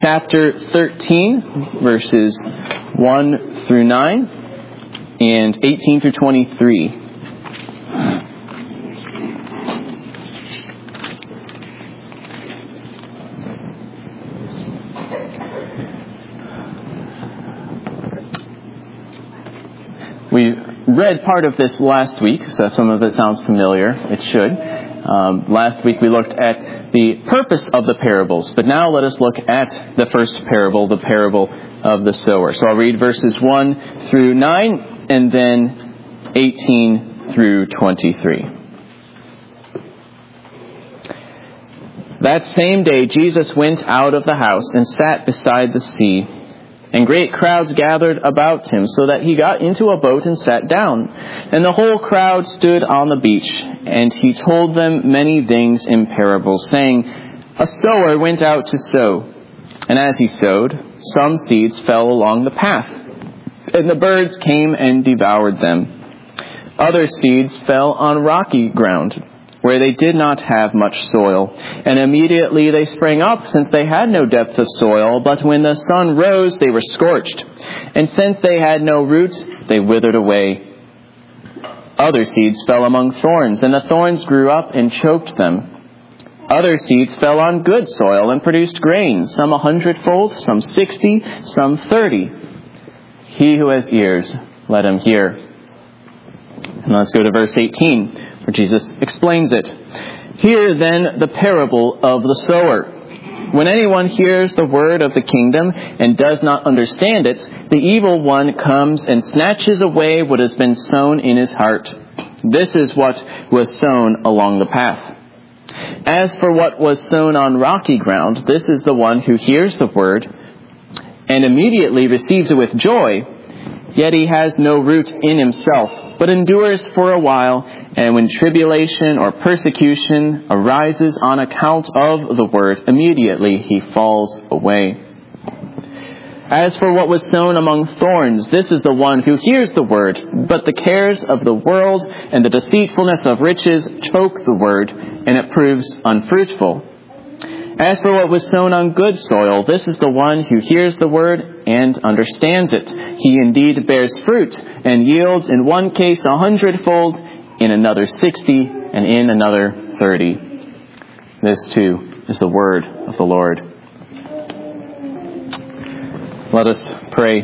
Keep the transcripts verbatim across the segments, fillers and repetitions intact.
chapter thirteen, verses one through nine, and eighteen through twenty-three. We read part of this last week, so if some of it sounds familiar, it should. Um, last week we looked at the purpose of the parables, but now let us look at the first parable, the parable of the sower. So I'll read verses one through nine and then eighteen through twenty-three. That same day Jesus went out of the house and sat beside the sea, and great crowds gathered about him, so that he got into a boat and sat down. And the whole crowd stood on the beach, and he told them many things in parables, saying, A sower went out to sow, and as he sowed, some seeds fell along the path, and the birds came and devoured them. Other seeds fell on rocky ground, where they did not have much soil. And immediately they sprang up, since they had no depth of soil. But when the sun rose, they were scorched. And since they had no roots, they withered away. Other seeds fell among thorns, and the thorns grew up and choked them. Other seeds fell on good soil and produced grain, some a hundredfold, some sixty, some thirty. He who has ears, let him hear. And let's go to verse eighteen, where Jesus explains it. Hear then the parable of the sower. When anyone hears the word of the kingdom and does not understand it, the evil one comes and snatches away what has been sown in his heart. This is what was sown along the path. As for what was sown on rocky ground, this is the one who hears the word and immediately receives it with joy, yet he has no root in himself, but endures for a while, and when tribulation or persecution arises on account of the word, immediately he falls away. As for what was sown among thorns, this is the one who hears the word, but the cares of the world and the deceitfulness of riches choke the word, and it proves unfruitful. As for what was sown on good soil, this is the one who hears the word and understands it. He indeed bears fruit and yields in one case a hundredfold, in another sixty, and in another thirty. This too is the word of the Lord. Let us pray.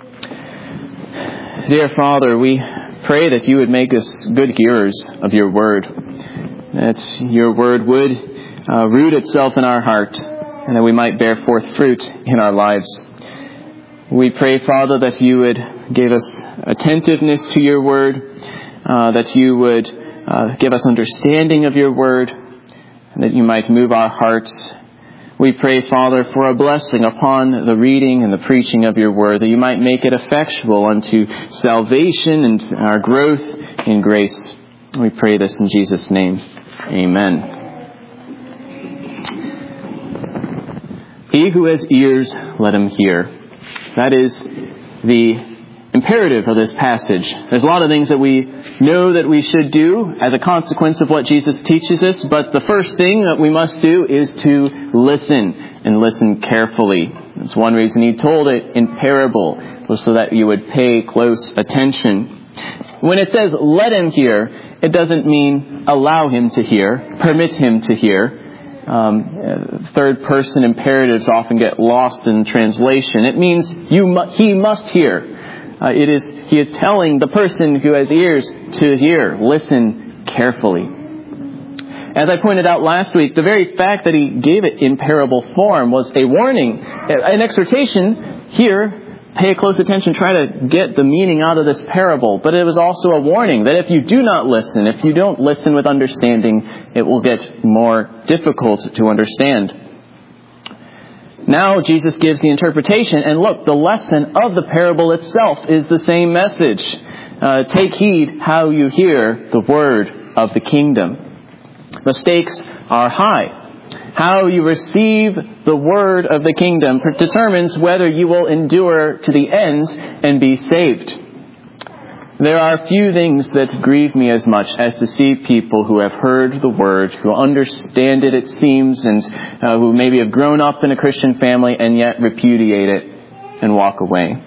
Dear Father, we pray that you would make us good hearers of your word, that your word would Uh, root itself in our heart, and that we might bear forth fruit in our lives. We pray, Father, that you would give us attentiveness to your word, uh, that you would uh, give us understanding of your word, and that you might move our hearts. We pray, Father, for a blessing upon the reading and the preaching of your word, that you might make it effectual unto salvation and our growth in grace. We pray this in Jesus' name. Amen. He who has ears, let him hear. That is the imperative of this passage. There's a lot of things that we know that we should do as a consequence of what Jesus teaches us, but the first thing that we must do is to listen, and listen carefully. That's one reason he told it in parable, was so that you would pay close attention. When it says, let him hear, it doesn't mean allow him to hear, permit him to hear. Um, third person imperatives often get lost in translation. It means you mu- he must hear. Uh, it is he is telling the person who has ears to hear. Listen carefully. As I pointed out last week, the very fact that he gave it in parable form was a warning, an exhortation. Here, pay close attention, try to get the meaning out of this parable. But it was also a warning that if you do not listen, if you don't listen with understanding, it will get more difficult to understand. Now Jesus gives the interpretation, and look, the lesson of the parable itself is the same message. Uh, take heed how you hear the word of the kingdom. The stakes are high. How you receive the word of the kingdom determines whether you will endure to the end and be saved. There are few things that grieve me as much as to see people who have heard the Word, who understand it, it seems, and uh, who maybe have grown up in a Christian family and yet repudiate it and walk away.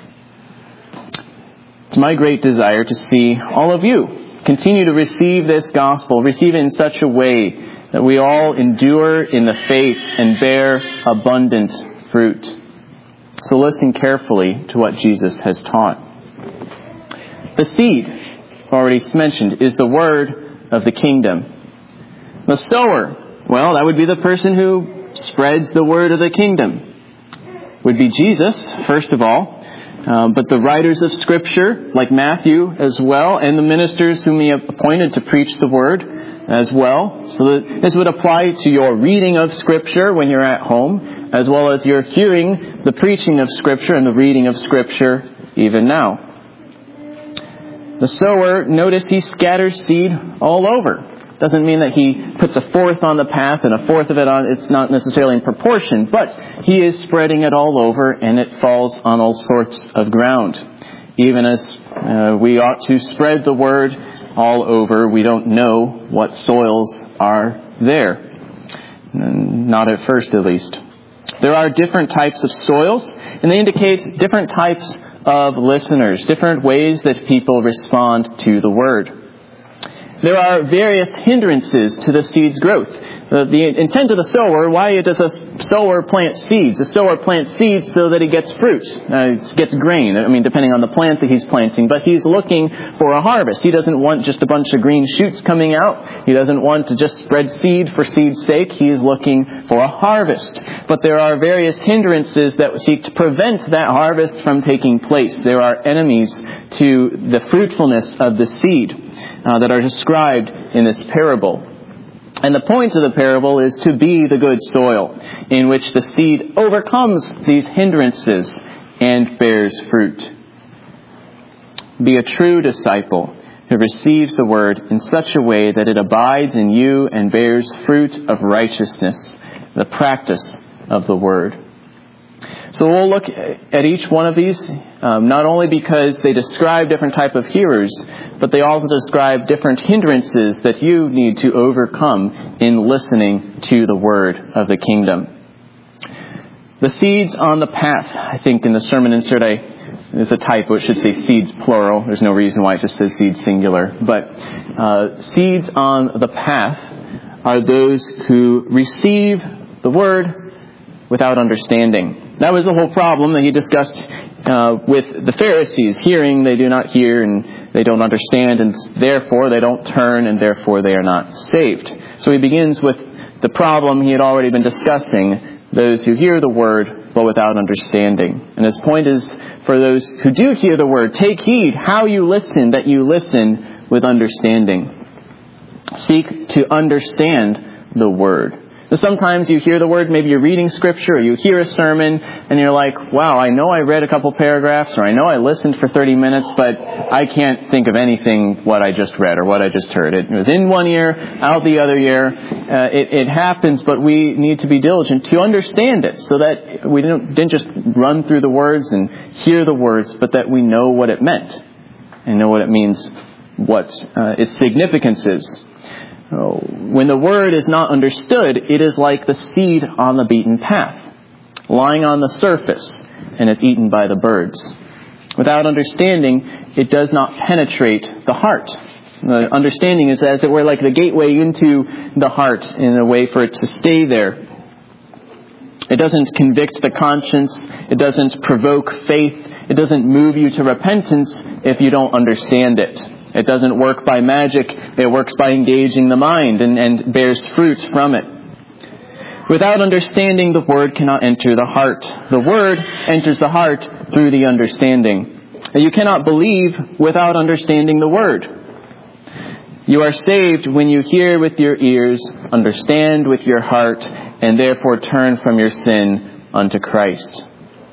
It's my great desire to see all of you continue to receive this gospel, receive it in such a way that we all endure in the faith and bear abundant fruit. So listen carefully to what Jesus has taught. The seed, already mentioned, is the word of the kingdom. The sower, well, that would be the person who spreads the word of the kingdom. Would be Jesus, first of all. Um, but the writers of Scripture, like Matthew as well, and the ministers whom he appointed to preach the word as well. So that this would apply to your reading of Scripture when you're at home, as well as your hearing the preaching of Scripture and the reading of Scripture even now. The sower, notice he scatters seed all over. Doesn't mean that he puts a fourth on the path and a fourth of it on, it's not necessarily in proportion, but he is spreading it all over and it falls on all sorts of ground. Even as uh, we ought to spread the word all over, we don't know what soils are there. Not at first, at least. There are different types of soils, and they indicate different types of listeners, different ways that people respond to the word. There are various hindrances to the seed's growth. The, the intent of the sower, why does a sower plant seeds? A sower plants seeds so that he gets fruit, uh, gets grain, I mean, depending on the plant that he's planting. But he's looking for a harvest. He doesn't want just a bunch of green shoots coming out. He doesn't want to just spread seed for seed's sake. He is looking for a harvest. But there are various hindrances that seek to prevent that harvest from taking place. There are enemies to the fruitfulness of the seed uh, that are described in this parable. And the point of the parable is to be the good soil in which the seed overcomes these hindrances and bears fruit. Be a true disciple who receives the word in such a way that it abides in you and bears fruit of righteousness, the practice of the word. So we'll look at each one of these, um, not only because they describe different type of hearers, but they also describe different hindrances that you need to overcome in listening to the word of the kingdom. The seeds on the path, I think in the sermon insert, I, there's a typo, it should say seeds plural. There's no reason why it just says seeds singular. But uh, seeds on the path are those who receive the word without understanding. That was the whole problem that he discussed uh, with the Pharisees. Hearing, they do not hear, and they don't understand, and therefore they don't turn, and therefore they are not saved. So he begins with the problem he had already been discussing, those who hear the word, but without understanding. And his point is, for those who do hear the word, take heed how you listen, that you listen with understanding. Seek to understand the word. Sometimes you hear the word, maybe you're reading scripture, or you hear a sermon, and you're like, wow, I know I read a couple paragraphs, or I know I listened for thirty minutes, but I can't think of anything what I just read or what I just heard. It was in one ear, out the other ear. Uh, it, it happens, but we need to be diligent to understand it, so that we didn't, didn't just run through the words and hear the words, but that we know what it meant, and know what it means, what uh, its significance is. When the word is not understood, it is like the seed on the beaten path, lying on the surface, and it's eaten by the birds. Without understanding, it does not penetrate the heart. The understanding is, as it were, like the gateway into the heart in a way for it to stay there. It doesn't convict the conscience. It doesn't provoke faith. It doesn't move you to repentance if you don't understand it. It doesn't work by magic. It works by engaging the mind and, and bears fruit from it. Without understanding, the word cannot enter the heart. The word enters the heart through the understanding. You cannot believe without understanding the word. You are saved when you hear with your ears, understand with your heart, and therefore turn from your sin unto Christ.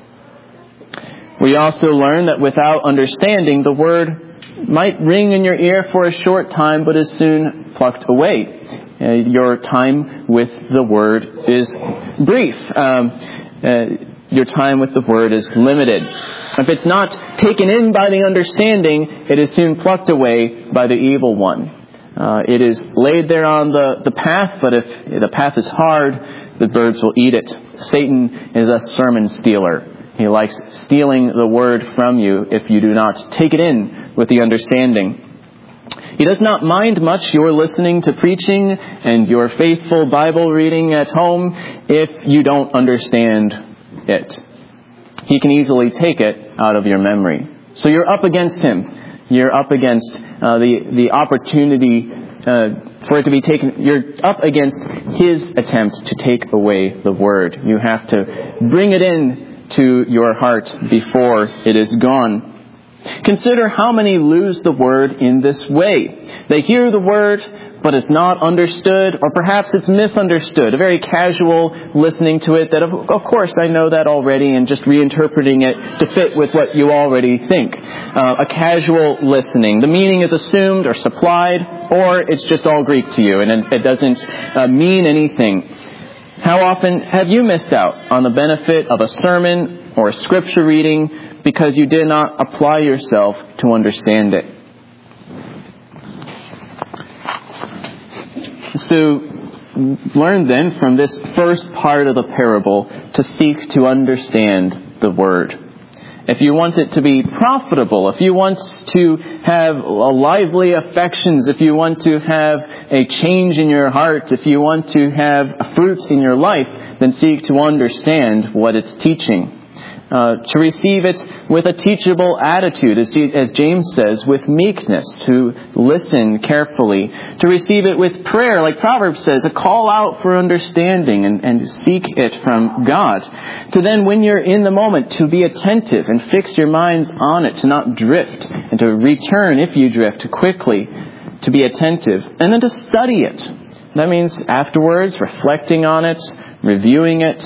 We also learn that without understanding, the word might ring in your ear for a short time, but is soon plucked away. Uh, your time with the word is brief. Um, uh, your time with the word is limited. If it's not taken in by the understanding, it is soon plucked away by the evil one. Uh, it is laid there on the, the path, but if the path is hard, the birds will eat it. Satan is a sermon stealer. He likes stealing the word from you if you do not take it in with the understanding. He does not mind much your listening to preaching and your faithful Bible reading at home if you don't understand it. He can easily take it out of your memory. So you're up against him. You're up against uh, the, the opportunity uh, for it to be taken. You're up against his attempt to take away the word. You have to bring it in to your heart before it is gone. Consider how many lose the word in this way. They hear the word, but it's not understood, or perhaps it's misunderstood. A very casual listening to it that, of, of course, I know that already, and just reinterpreting it to fit with what you already think. Uh, a casual listening. The meaning is assumed or supplied, or it's just all Greek to you, and it doesn't uh, mean anything. How often have you missed out on the benefit of a sermon or a scripture reading because you did not apply yourself to understand it? So, learn then from this first part of the parable to seek to understand the word. If you want it to be profitable, if you want to have lively affections, if you want to have a change in your heart, if you want to have fruit in your life, then seek to understand what it's teaching. Uh, to receive it with a teachable attitude, as, as James says, with meekness, to listen carefully, to receive it with prayer, like Proverbs says, a call out for understanding and, and seek it from God. To then, when you're in the moment, to be attentive and fix your minds on it, to not drift, and to return if you drift quickly, to be attentive, and then to study it. That means afterwards, reflecting on it, reviewing it,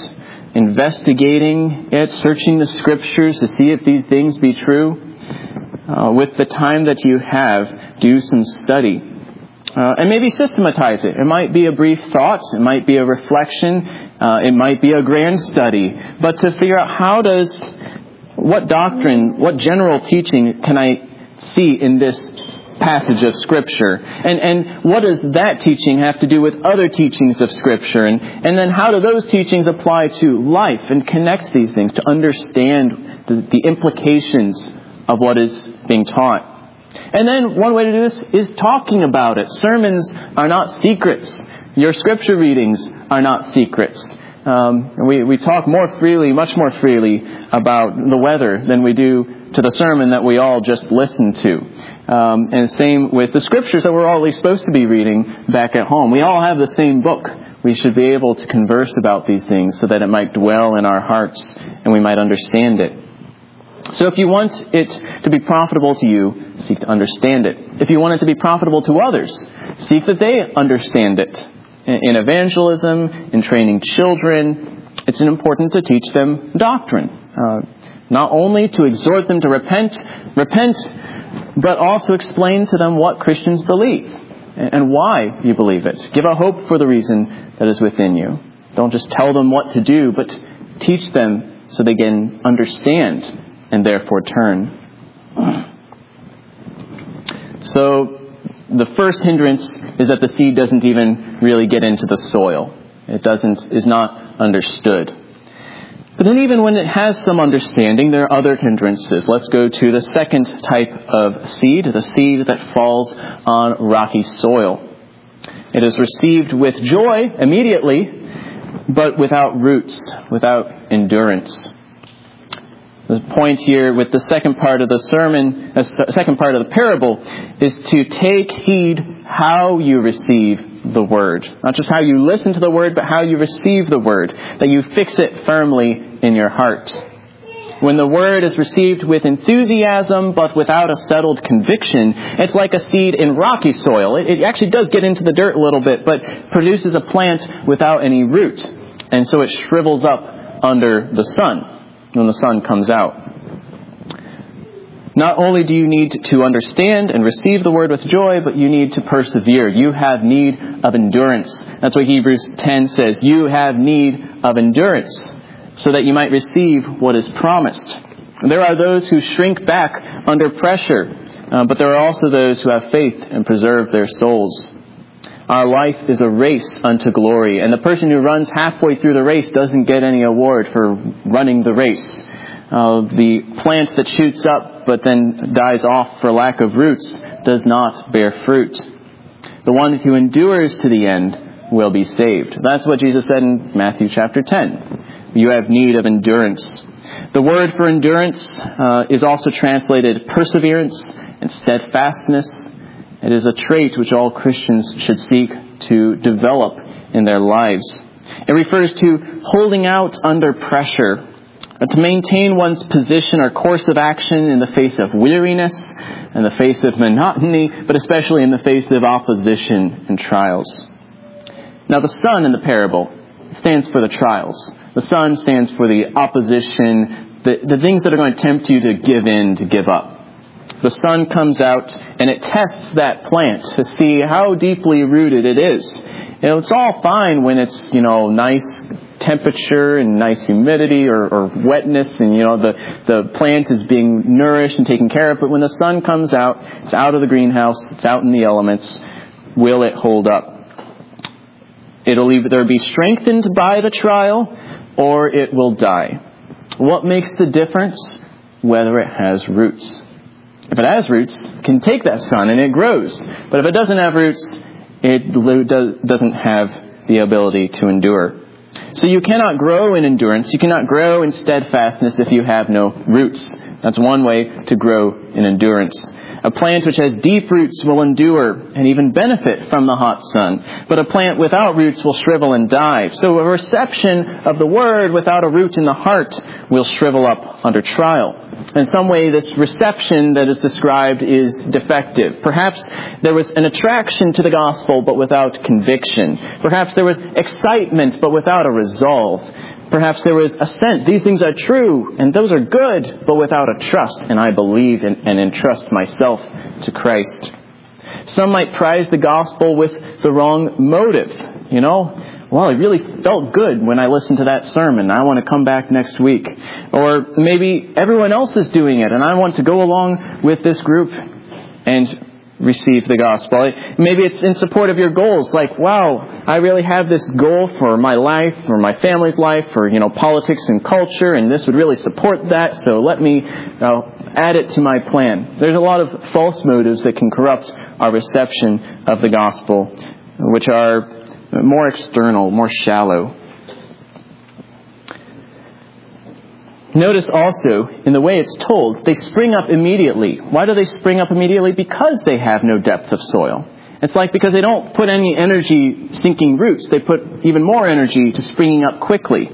investigating it, searching the scriptures to see if these things be true. Uh, with the time that you have, do some study. Uh, and maybe systematize it. It might be a brief thought. It might be a reflection. Uh, it might be a grand study. But to figure out how does, what doctrine, what general teaching can I see in this passage of Scripture? And and what does that teaching have to do with other teachings of Scripture? And, and then how do those teachings apply to life and connect these things to understand the, the implications of what is being taught? And then one way to do this is talking about it. Sermons are not secrets. Your Scripture readings are not secrets. Um, we, we talk more freely, much more freely about the weather than we do to the sermon that we all just listened to. Um, and same with the scriptures that we're all supposed to be reading back at home. We all have the same book. We should be able to converse about these things so that it might dwell in our hearts and we might understand it. So if you want it to be profitable to you, seek to understand it. If you want it to be profitable to others, seek that they understand it. In evangelism, in training children, it's important to teach them doctrine. Uh, not only to exhort them to repent, repent, but also explain to them what Christians believe and why you believe it. Give a hope for the reason that is within you. Don't just tell them what to do, but teach them so they can understand and therefore turn. So the first hindrance is that the seed doesn't even really get into the soil. It doesn't is not understood. But then even when it has some understanding, there are other hindrances. Let's go to the second type of seed, the seed that falls on rocky soil. It is received with joy immediately, but without roots, without endurance. The point here with the second part of the sermon, the second part of the parable, is to take heed how you receive the word. Not just how you listen to the word, but how you receive the word. That you fix it firmly in your heart. When the word is received with enthusiasm, but without a settled conviction, it's like a seed in rocky soil. It, it actually does get into the dirt a little bit, but produces a plant without any root. And so it shrivels up under the sun when the sun comes out. Not only do you need to understand and receive the word with joy, but you need to persevere. You have need of endurance. That's what Hebrews ten says. You have need of endurance so that you might receive what is promised. There are those who shrink back under pressure, uh, but there are also those who have faith and preserve their souls. Our life is a race unto glory, and the person who runs halfway through the race doesn't get any award for running the race. Uh, the plant that shoots up but then dies off for lack of roots does not bear fruit. The one who endures to the end will be saved. That's what Jesus said in Matthew chapter ten. You have need of endurance. The word for endurance uh, is also translated perseverance and steadfastness. It is a trait which all Christians should seek to develop in their lives. It refers to holding out under pressure, to maintain one's position or course of action in the face of weariness, in the face of monotony, but especially in the face of opposition and trials. Now, the sun in the parable stands for the trials. The sun stands for the opposition, the, the things that are going to tempt you to give in, to give up. The sun comes out and it tests that plant to see how deeply rooted it is. You know, it's all fine when it's, you know, nice temperature and nice humidity or, or wetness, and, you know, the, the plant is being nourished and taken care of. But when the sun comes out, it's out of the greenhouse, it's out in the elements, will it hold up? It'll either be strengthened by the trial or it will die. What makes the difference? Whether it has roots. If it has roots, it can take that sun and it grows. But if it doesn't have roots, it doesn't have the ability to endure. So you cannot grow in endurance, you cannot grow in steadfastness if you have no roots. That's one way to grow in endurance. A plant which has deep roots will endure and even benefit from the hot sun. But a plant without roots will shrivel and die. So a reception of the word without a root in the heart will shrivel up under trial. In some way, this reception that is described is defective. Perhaps there was an attraction to the gospel, but without conviction. Perhaps there was excitement, but without a resolve. Perhaps there was assent. These things are true, and those are good, but without a trust. And I believe in, and entrust myself to Christ. Some might prize the gospel with the wrong motive. You know, well, it really felt good when I listened to that sermon. I want to come back next week. Or maybe everyone else is doing it, and I want to go along with this group and receive the gospel. Maybe it's in support of your goals, like, wow, I really have this goal for my life, for my family's life, for, you know, politics and culture, and this would really support that, so let me uh, add it to my plan. There's a lot of false motives that can corrupt our reception of the gospel, which are more external, more shallow. Notice also, in the way it's told, they spring up immediately. Why do they spring up immediately? Because they have no depth of soil. It's like because they don't put any energy sinking roots. They put even more energy to springing up quickly.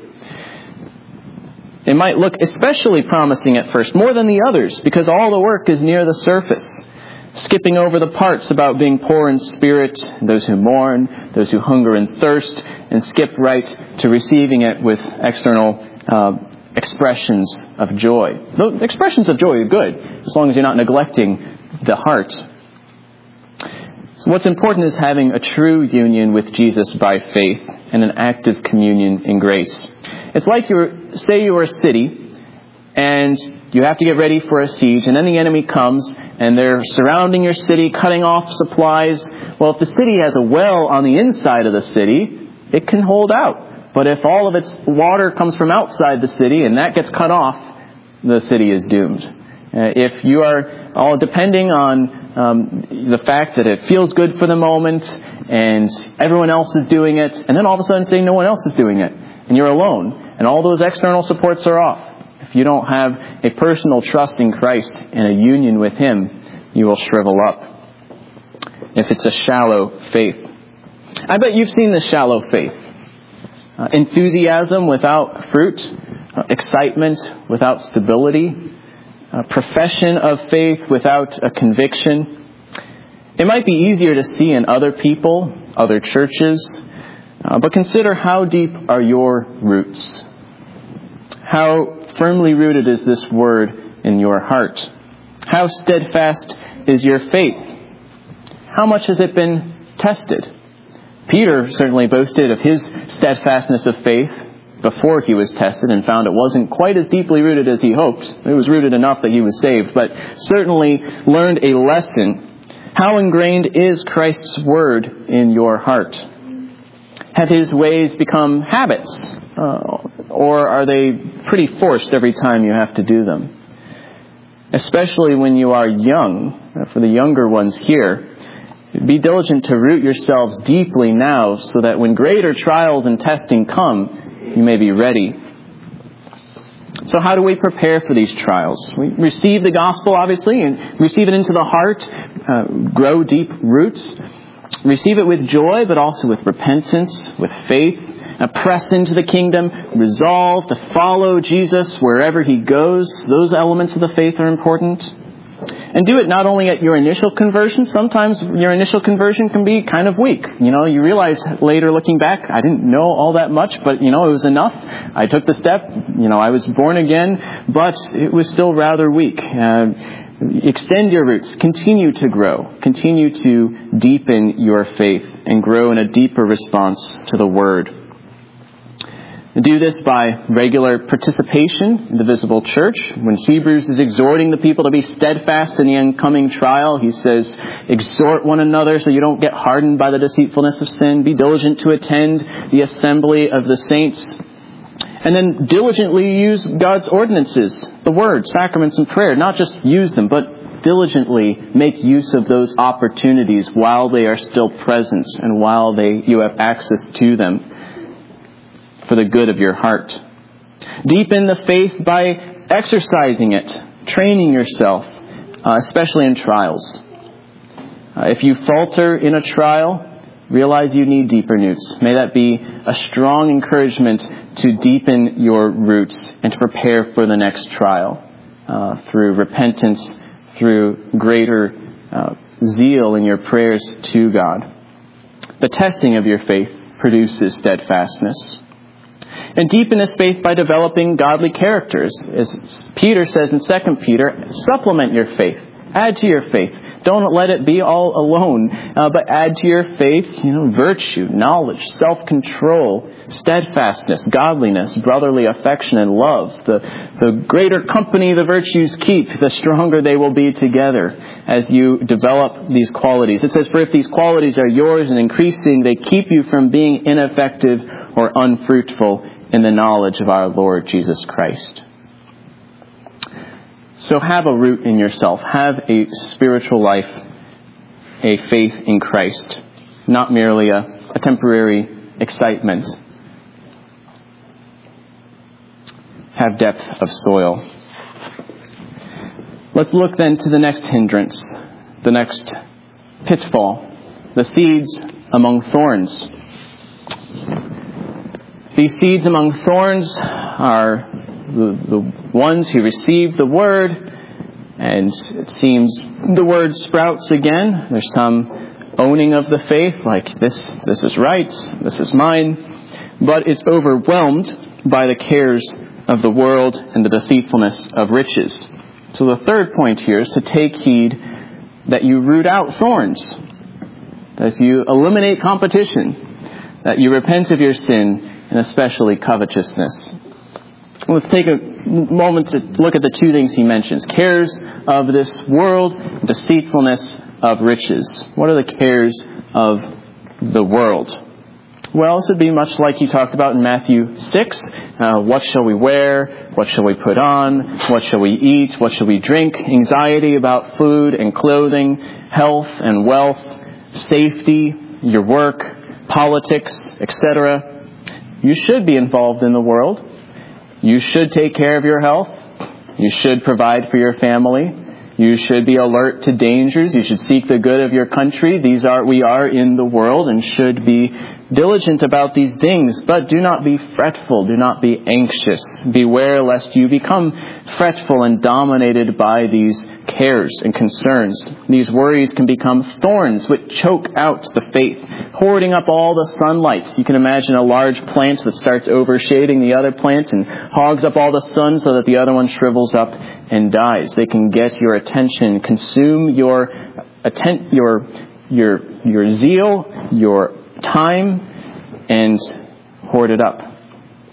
It might look especially promising at first, more than the others, because all the work is near the surface. Skipping over the parts about being poor in spirit, those who mourn, those who hunger and thirst, and skip right to receiving it with external uh, expressions of joy. The expressions of joy are good, as long as you're not neglecting the heart. So what's important is having a true union with Jesus by faith and an active communion in grace. It's like you say you're a city, and you have to get ready for a siege, and then the enemy comes, and they're surrounding your city, cutting off supplies. Well, if the city has a well on the inside of the city, it can hold out. But if all of its water comes from outside the city and that gets cut off, the city is doomed. Uh, if you are all depending on um, the fact that it feels good for the moment and everyone else is doing it, and then all of a sudden saying no one else is doing it, and you're alone, and all those external supports are off, if you don't have a personal trust in Christ and a union with Him, you will shrivel up. If it's a shallow faith. I bet you've seen this shallow faith. Uh, enthusiasm without fruit, uh, excitement without stability, uh, profession of faith without a conviction. It might be easier to see in other people, other churches, uh, but consider how deep are your roots. How firmly rooted is this word in your heart? How steadfast is your faith? How much has it been tested? Peter certainly boasted of his steadfastness of faith. before he was tested and found it wasn't quite as deeply rooted as he hoped. It was rooted enough that he was saved, but certainly learned a lesson. How ingrained is Christ's word in your heart? Have his ways become habits? Uh, or are they pretty forced every time you have to do them? Especially when you are young, for the younger ones here, be diligent to root yourselves deeply now so that when greater trials and testing come, you may be ready. So how do we prepare for these trials? We receive the gospel, obviously, and receive it into the heart, uh, grow deep roots. Receive it with joy, but also with repentance, with faith. Uh, press into the kingdom, resolve to follow Jesus wherever he goes. Those elements of the faith are important. And do it not only at your initial conversion. Sometimes your initial conversion can be kind of weak. You know, you realize later looking back, I didn't know all that much, but, you know, it was enough. I took the step. You know, I was born again, but it was still rather weak. Uh, extend your roots. Continue to grow. Continue to deepen your faith and grow in a deeper response to the Word. Do this by regular participation in the visible church. When Hebrews is exhorting the people to be steadfast in the incoming trial, he says, exhort one another so you don't get hardened by the deceitfulness of sin. Be diligent to attend the assembly of the saints. And then diligently use God's ordinances, the word, sacraments, and prayer. Not just use them, but diligently make use of those opportunities while they are still present and while they you have access to them, for the good of your heart. Deepen the faith by exercising it, training yourself, uh, especially in trials. Uh, if you falter in a trial, realize you need deeper roots. May that be a strong encouragement to deepen your roots and to prepare for the next trial uh, through repentance, through greater uh, zeal in your prayers to God. The testing of your faith produces steadfastness. And deepen this faith by developing godly characters. As Peter says in Second Peter, supplement your faith. Add to your faith. Don't let it be all alone, uh, but add to your faith, you know, virtue, knowledge, self-control, steadfastness, godliness, brotherly affection, and love. The, the greater company the virtues keep, the stronger they will be together as you develop these qualities. It says, for if these qualities are yours and increasing, they keep you from being ineffective or unfruitful in the knowledge of our Lord Jesus Christ. So have a root in yourself. Have a spiritual life, a faith in Christ, not merely a, a temporary excitement. Have depth of soil. Let's look then to the next hindrance, the next pitfall, the seeds among thorns. These seeds among thorns are the, the ones who receive the word, and it seems the word sprouts again. There's some owning of the faith, like this, this is right, this is mine, but it's overwhelmed by the cares of the world and the deceitfulness of riches. So the third point here is to take heed that you root out thorns, that you eliminate competition, that you repent of your sin, and especially covetousness. Let's take a moment to look at the two things he mentions. Cares of this world, deceitfulness of riches. What are the cares of the world? Well, this would be much like he talked about in Matthew six. Uh, what shall we wear? What shall we put on? What shall we eat? What shall we drink? Anxiety about food and clothing, health and wealth, safety, your work, politics, et cetera. You should be involved in the world. You should take care of your health. You should provide for your family. You should be alert to dangers. You should seek the good of your country. These are, we are in the world and should be diligent about these things. But do not be fretful. Do not be anxious. Beware lest you become fretful and dominated by these cares and concerns. These worries can become thorns which choke out the faith, hoarding up all the sunlight. You can imagine a large plant that starts overshading the other plant and hogs up all the sun so that the other one shrivels up and dies. They can get your attention, consume your atten- your your your zeal, your time, and hoard it up.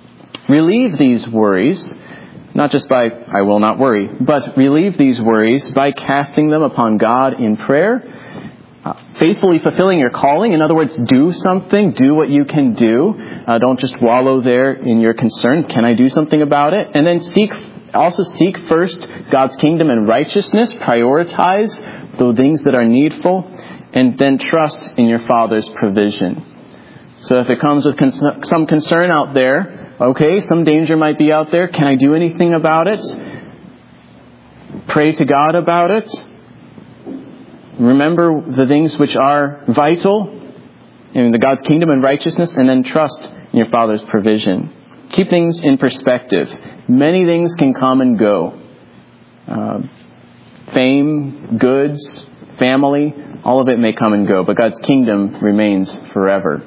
Relieve these worries, not just by, I will not worry, but relieve these worries by casting them upon God in prayer, uh, faithfully fulfilling your calling. In other words, do something, do what you can do. Uh, don't just wallow there in your concern. Can I do something about it? And then seek, also seek first God's kingdom and righteousness. Prioritize the things that are needful, and then trust in your Father's provision. So if it comes with cons- some concern out there, okay, some danger might be out there. Can I do anything about it? Pray to God about it. Remember the things which are vital in the God's kingdom and righteousness, and then trust in your Father's provision. Keep things in perspective. Many things can come and go. Uh, fame, goods, family, all of it may come and go, but God's kingdom remains forever.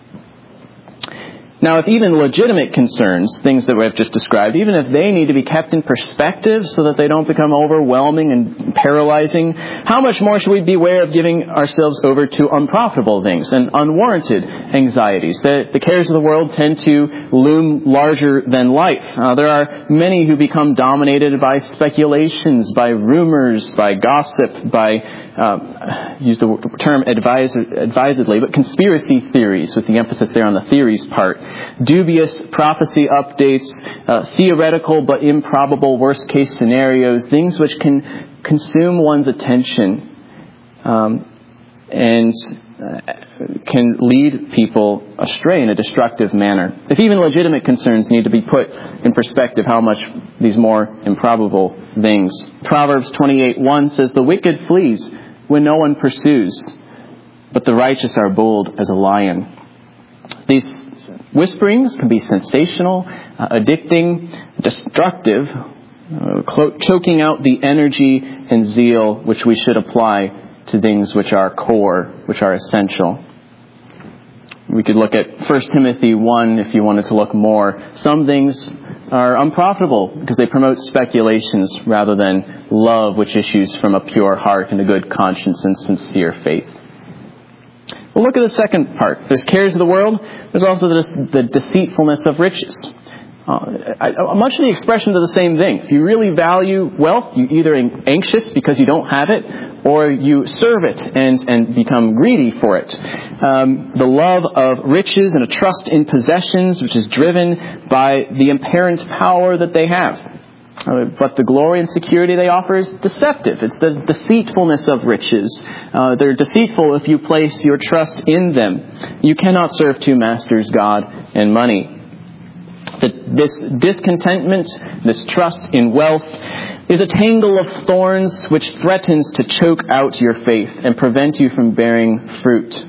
Now, if even legitimate concerns, things that we've just described, even if they need to be kept in perspective so that they don't become overwhelming and paralyzing, how much more should we beware of giving ourselves over to unprofitable things and unwarranted anxieties? The, the cares of the world tend to loom larger than life. Uh, there are many who become dominated by speculations, by rumors, by gossip, by, uh, use the term advise, advisedly, but conspiracy theories, with the emphasis there on the theories part. Dubious prophecy updates, uh, theoretical but improbable worst case scenarios, things which can consume one's attention um, and uh, can lead people astray in a destructive manner. If even legitimate concerns need to be put in perspective, how much these more improbable things. Proverbs twenty-eight one says, "The wicked flees when no one pursues, but the righteous are bold as a lion." These whisperings can be sensational, uh, addicting, destructive, uh, clo- choking out the energy and zeal which we should apply to things which are core, which are essential. We could look at First Timothy one if you wanted to look more. Some things are unprofitable because they promote speculations rather than love, which issues from a pure heart and a good conscience and sincere faith. Well, look at the second part. There's cares of the world. There's also the, the deceitfulness of riches. Uh, I, much of the expressions are the same thing. If you really value wealth, you're either anxious because you don't have it, or you serve it and, and become greedy for it. Um, the love of riches and a trust in possessions, which is driven by the apparent power that they have. Uh, but the glory and security they offer is deceptive. It's the deceitfulness of riches. Uh, they're deceitful if you place your trust in them. You cannot serve two masters, God and money. The, this discontentment, this trust in wealth, is a tangle of thorns which threatens to choke out your faith and prevent you from bearing fruit.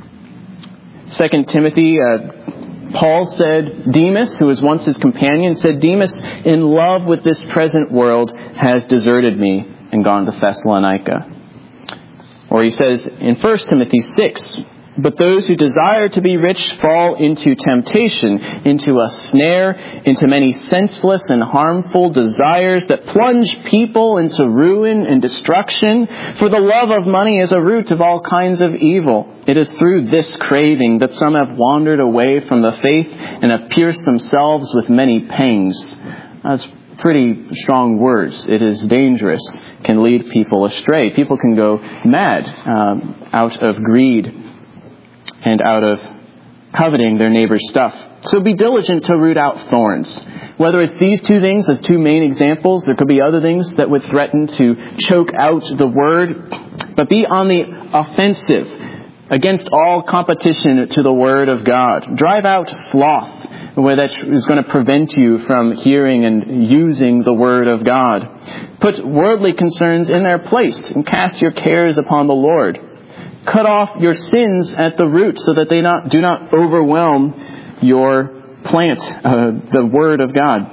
Second Timothy, uh, Paul said, Demas, who was once his companion, said, "Demas, in love with this present world, has deserted me and gone to Thessalonica." Or he says in First Timothy six, "But those who desire to be rich fall into temptation, into a snare, into many senseless and harmful desires that plunge people into ruin and destruction. For the love of money is a root of all kinds of evil. It is through this craving that some have wandered away from the faith and have pierced themselves with many pangs." That's pretty strong words. It is dangerous, can lead people astray. People can go mad um, out of greed and out of coveting their neighbor's stuff. So be diligent to root out thorns. Whether it's these two things as two main examples, there could be other things that would threaten to choke out the word. But be on the offensive against all competition to the word of God. Drive out sloth, where that is going to prevent you from hearing and using the word of God. Put worldly concerns in their place and cast your cares upon the Lord. Cut off your sins at the root so that they not do not overwhelm your plant, uh, the Word of God.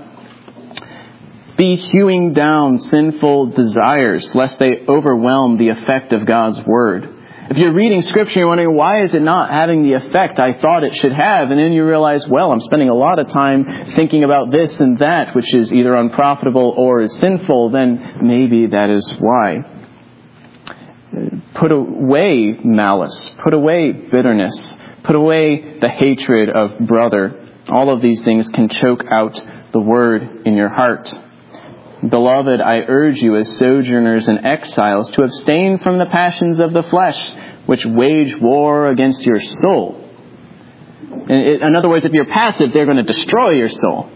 Be hewing down sinful desires lest they overwhelm the effect of God's Word. If you're reading Scripture, you're wondering, why is it not having the effect I thought it should have? And then you realize, well, I'm spending a lot of time thinking about this and that, which is either unprofitable or is sinful. Then maybe that is why. Put away malice. Put away bitterness. Put away the hatred of brother. All of these things can choke out the word in your heart. Beloved, I urge you as sojourners and exiles to abstain from the passions of the flesh, which wage war against your soul. In other words, if you're passive, they're going to destroy your soul.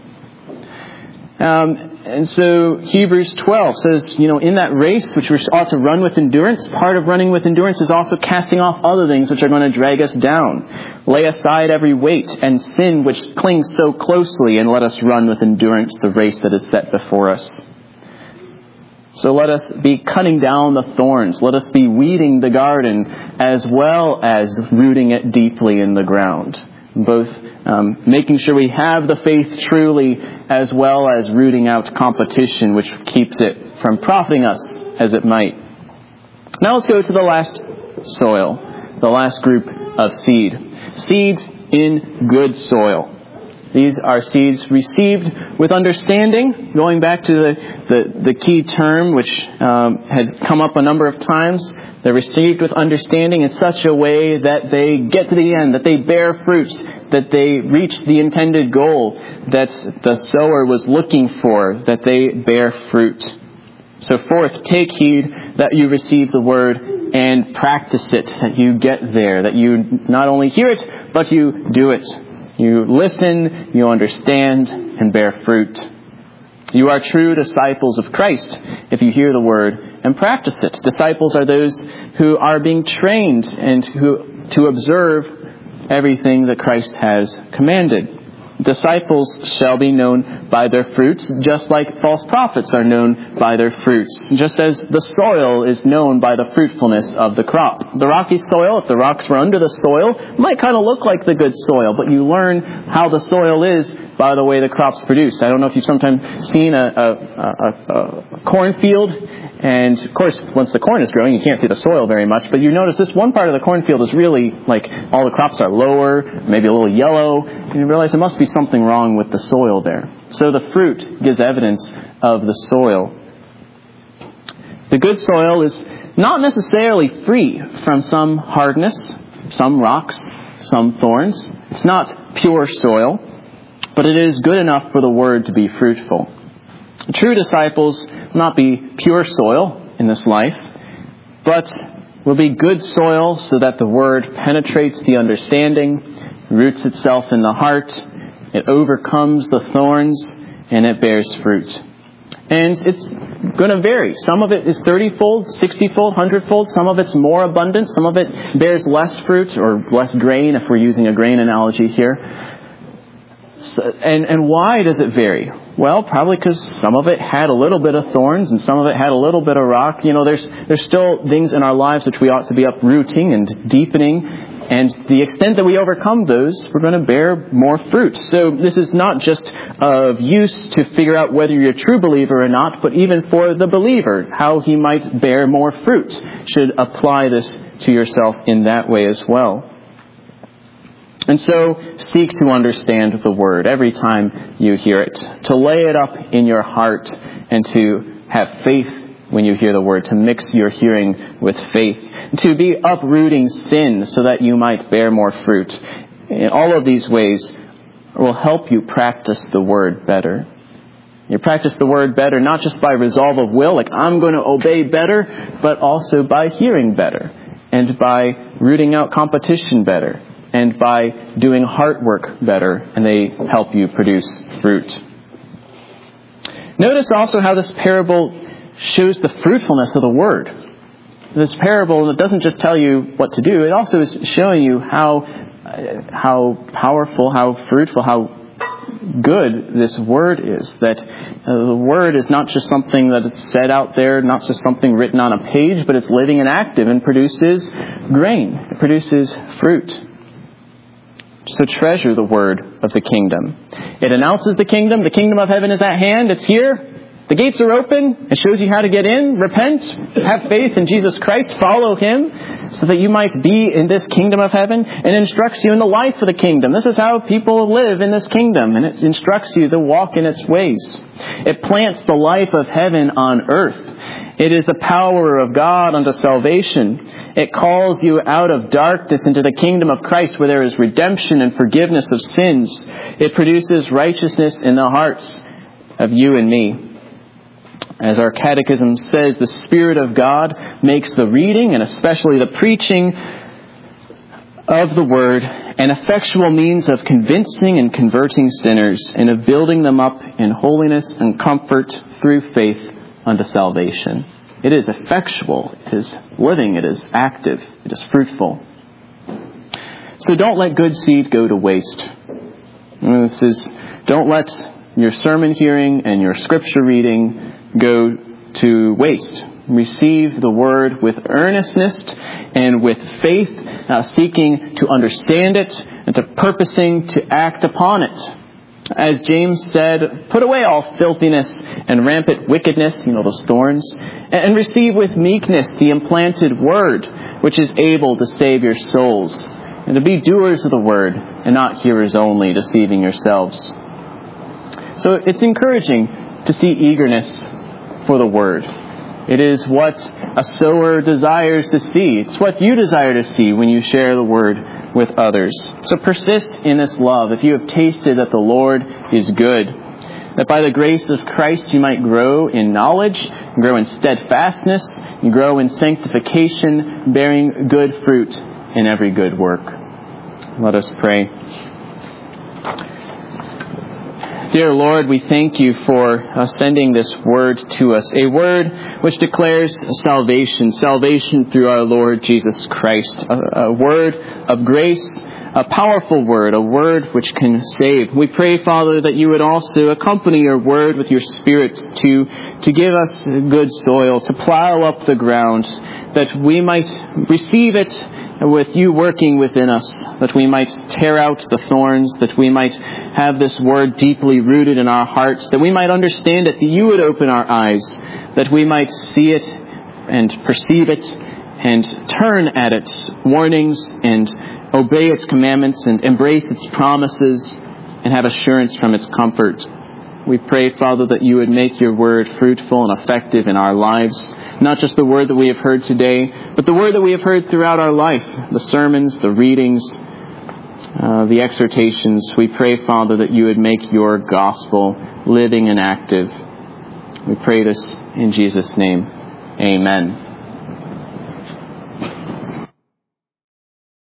Um, and so Hebrews twelve says, you know, in that race which we ought to run with endurance, part of running with endurance is also casting off other things which are going to drag us down. Lay aside every weight and sin which clings so closely, and let us run with endurance the race that is set before us. So let us be cutting down the thorns. Let us be weeding the garden as well as rooting it deeply in the ground. Both um, making sure we have the faith truly, as well as rooting out competition, which keeps it from profiting us as it might. Now let's go to the last soil, the last group of seed. Seeds in good soil. These are seeds received with understanding, going back to the, the, the key term which um, has come up a number of times. They're received with understanding in such a way that they get to the end, that they bear fruits, that they reach the intended goal that the sower was looking for, that they bear fruit. So fourth, take heed that you receive the word and practice it, that you get there, that you not only hear it, but you do it. You listen, you understand, and bear fruit. You are true disciples of Christ if you hear the word and practice it. Disciples are those who are being trained and who to observe everything that Christ has commanded. Disciples shall be known by their fruits, just like false prophets are known by their fruits, just as the soil is known by the fruitfulness of the crop. The rocky soil, if the rocks were under the soil, might kind of look like the good soil, but you learn how the soil is by the way the crops produce. I don't know if you've sometimes seen a, a, a, a cornfield, and of course, once the corn is growing, you can't see the soil very much, but you notice this one part of the cornfield is really like all the crops are lower, maybe a little yellow, and you realize there must be something wrong with the soil there. So the fruit gives evidence of the soil. The good soil is not necessarily free from some hardness, some rocks, some thorns. It's not pure soil, but it is good enough for the word to be fruitful. True disciples will not be pure soil in this life, but will be good soil so that the word penetrates the understanding, roots itself in the heart, it overcomes the thorns, and it bears fruit. And it's going to vary. Some of it is thirty-fold, sixty-fold, one hundred-fold. Some of it's more abundant. Some of it bears less fruit or less grain, if we're using a grain analogy here. So, and, and why does it vary? Well, probably because some of it had a little bit of thorns and some of it had a little bit of rock. You know, there's there's still things in our lives which we ought to be uprooting and deepening. And the extent that we overcome those, we're going to bear more fruit. So this is not just of use to figure out whether you're a true believer or not, but even for the believer, how he might bear more fruit. Should apply this to yourself in that way as well. And so, seek to understand the word every time you hear it. To lay it up in your heart and to have faith when you hear the word. To mix your hearing with faith. To be uprooting sin so that you might bear more fruit. In all of these ways will help you practice the word better. You practice the word better not just by resolve of will, like I'm going to obey better, but also by hearing better. And by rooting out competition better. And by doing heart work better, and they help you produce fruit. Notice also how this parable shows the fruitfulness of the word. This parable, it doesn't just tell you what to do, it also is showing you how, how powerful, how fruitful, how good this word is. That uh, the word is not just something that is said out there, not just something written on a page, but it's living and active and produces grain. It produces fruit. So treasure the word of the kingdom. It announces the kingdom. The kingdom of heaven is at hand. It's here. The gates are open. It shows you how to get in. Repent. Have faith in Jesus Christ. Follow Him so that you might be in this kingdom of heaven, and instructs you in the life of the kingdom. This is how people live in this kingdom, and it instructs you to walk in its ways. It plants the life of heaven on earth. It is the power of God unto salvation. It calls you out of darkness into the kingdom of Christ, where there is redemption and forgiveness of sins. It produces righteousness in the hearts of you and me. As our catechism says, the Spirit of God makes the reading and especially the preaching of the Word an effectual means of convincing and converting sinners and of building them up in holiness and comfort through faith unto salvation. It is effectual, it is living, it is active, it is fruitful. So don't let good seed go to waste. This is, don't let your sermon hearing and your scripture reading go to waste. Receive the word with earnestness and with faith, uh, seeking to understand it and to purposing to act upon it. As James said, put away all filthiness and rampant wickedness, you know, those thorns, and receive with meekness the implanted word, which is able to save your souls, and to be doers of the word and not hearers only, deceiving yourselves. So it's encouraging to see eagerness for the word. It is what a sower desires to see. It's what you desire to see when you share the word with others. So persist in this love. If you have tasted that the Lord is good, that by the grace of Christ you might grow in knowledge, grow in steadfastness, and grow in sanctification, bearing good fruit in every good work. Let us pray. Dear Lord, we thank you for uh, sending this word to us, a word which declares salvation, salvation through our Lord Jesus Christ, a, a word of grace, a powerful word, a word which can save. We pray, Father, that you would also accompany your word with your Spirit to, to give us good soil, to plow up the ground, that we might receive it with you working within us, that we might tear out the thorns, that we might have this word deeply rooted in our hearts, that we might understand it, that you would open our eyes, that we might see it and perceive it and turn at its warnings and obey its commandments and embrace its promises and have assurance from its comfort. We pray, Father, that you would make your word fruitful and effective in our lives. Not just the word that we have heard today, but the word that we have heard throughout our life. The sermons, the readings, uh, the exhortations. We pray, Father, that you would make your gospel living and active. We pray this in Jesus' name. Amen.